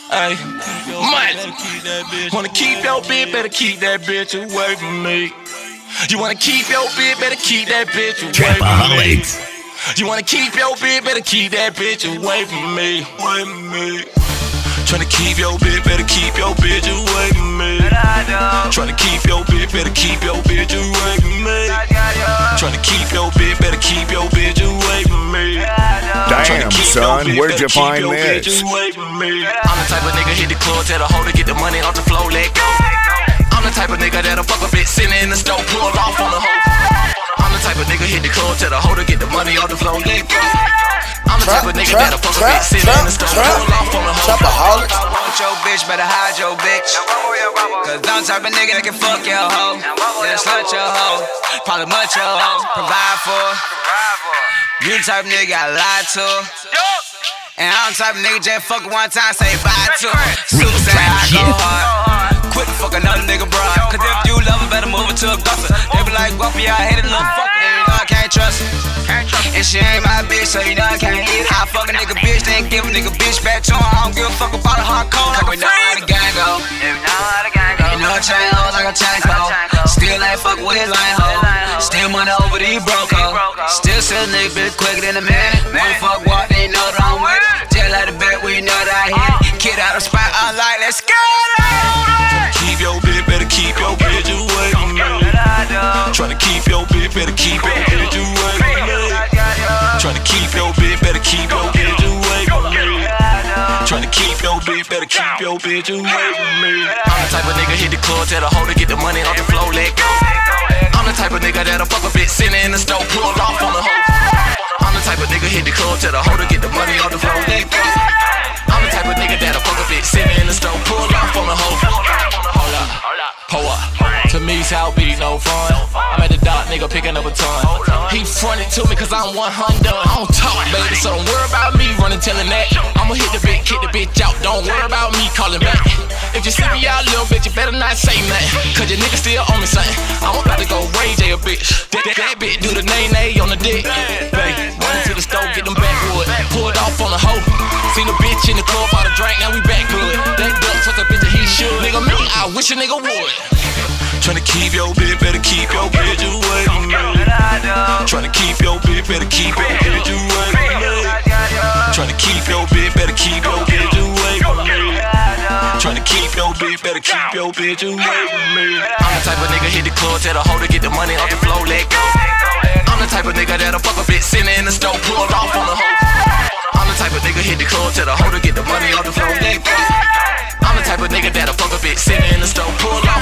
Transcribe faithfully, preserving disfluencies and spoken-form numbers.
Ay, money. Wanna keep your bitch, better keep that bitch away from me. You wanna keep your bitch, better keep that bitch away from me. You wanna keep your bitch, better keep that bitch away from me. Away from me. Tryna keep your bitch, better keep your bitch away from me. Tryna keep your bitch, better keep your bitch away from me. Tryna keep your bitch, better keep your bitch away from me. Damn, son, where'd you find this? I'm the type of nigga hit the club, tell the hoe to get the money off the floor, let go. I'm the type of nigga that'll fuck a bitch sitting in the stove, pull off on the hoe. I'm the type of nigga hit the club, tell the hoe to get the money off the floor, let go. I'm the type of nigga that'll fuck a bitch sitting in the stove, pull off on the hoe. Trapaholics. I want your bitch, better hide your bitch. Cause I'm the type of nigga that can fuck your hoe, then slut your hoe, probably much your hoe, provide for. You the type of nigga I lie to. And I'm the type of nigga just fuck one time, say bye to. Super say I go hard. Quit fuck another nigga, bro. Cause if you love her, better move her to a gusser. They be like, Guppy, I hate a little fucker. And you know I can't trust her. And she ain't my bitch, so you know I can't eat her. I fuck a nigga bitch, then give a nigga bitch back to her. I don't give a fuck about a hardcore. Like we know how the gang go. You know I chain hoes like a chain code. Still ain't fuck with his lame hoe. Still money over these broke hoes. Still sell nigga bitch quicker than a man. Man fuck what, they know that I'm with it. Just like the bet, we know that I hit. Kid out the spot, I'm like, let's go. Keep your bitch, better keep your bitch away from me. Tryna keep your bitch, better keep your bitch away from me. Tryna keep your bitch, better keep your bitch away from me. Tryna keep your bitch, better keep your bitch away from me. I'm the type of nigga hit the club, tell the hoe to get the money off the floor, let go. I'm the type of nigga that'll fuck a bitch sitting in the stove, pull off on the hoe. I'm the type of nigga hit the club, tell the hoe to get the money off the floor, let go. I'm the type of nigga that'll fuck a bitch sitting in the stove, pull off on the hoe. Hold up, pull up. To me, South Beach, no fun. I'm at the dock, nigga, picking up a ton. He fronted to me cause I'm one hundred. I don't talk, baby, so don't worry about me running, telling that. I'ma hit the bitch, kick the bitch out. Don't worry about me calling back. If you see me out, little bitch, you better not say nothing. Cause your nigga still owe me something. I'm about to go Ray J a bitch. That, that, that bitch do the nay-nay on the dick. Baby, running to the store, get them backwood. Pulled off on the hoe. Seen a bitch in the club, bought a drink, now we back good. That duck took a bitch that he should. Nigga, me, I wish a nigga would. Tryna keep your bitch, better keep your bitch away from me. Tryna keep your bitch, better keep your bitch away from me. Tryna keep your bitch, better keep your bitch away from me. Tryna keep your bitch, better keep your bitch away from me. I'm the type of nigga hit the club, tell the hoe to get the money off the floor, let go. I'm the type of nigga that'll fuck a bitch sitting in the stove, pull off on the hoe. I'm the type of nigga hit the club, tell the hoe to get the money off the floor, let go. I'm the type of nigga that'll fuck a bitch sitting in the stove, pull off.